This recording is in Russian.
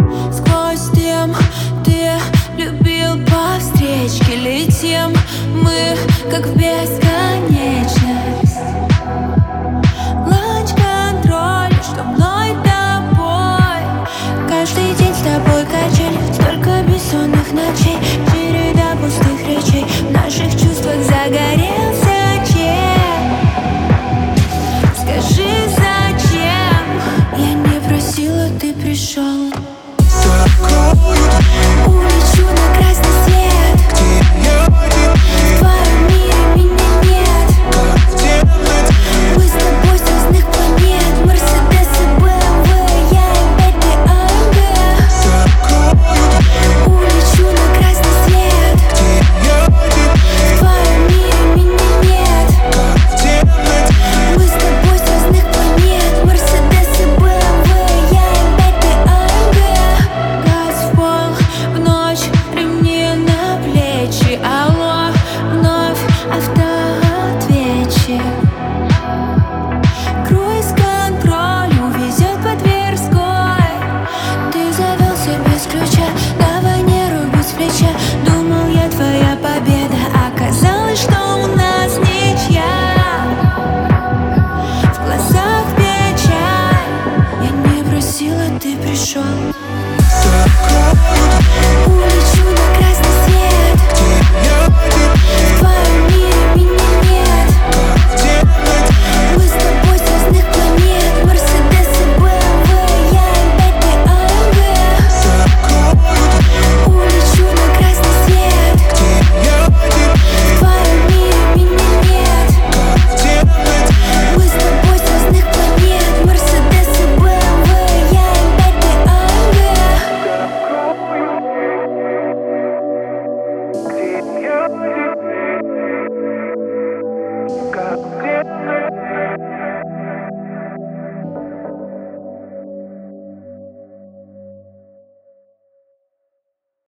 Сквозь дым ты любил по встречке. Летим мы, как в бесконечность. Ланч-контроль, что мной тобой. Каждый день с тобой качели, столько бессонных ночей, череда пустых речей. В наших чувствах загорелся чек. Скажи, зачем я не просила, ты пришел. Улечу на красный свет, где я один. в твоем мире меня нет. Мы с тобой с разных планет. Мерседес и БМВ, я опять ты АМГ. Улечу на красный свет, Где я один. в твоем мире меня нет. Мы с тобой с разных планет. Мерседес и БМВ, я опять ты АМГ. Газ в пол, в ночь, ремни на плечи. Алло, вновь автоответчик. Круиз-контроль увезет по Тверской. Ты завелся без ключа, давай не рубить с плеча. Думал, я твоя победа, оказалось, что у нас ничья. В глазах печаль, я не просила, ты пришел.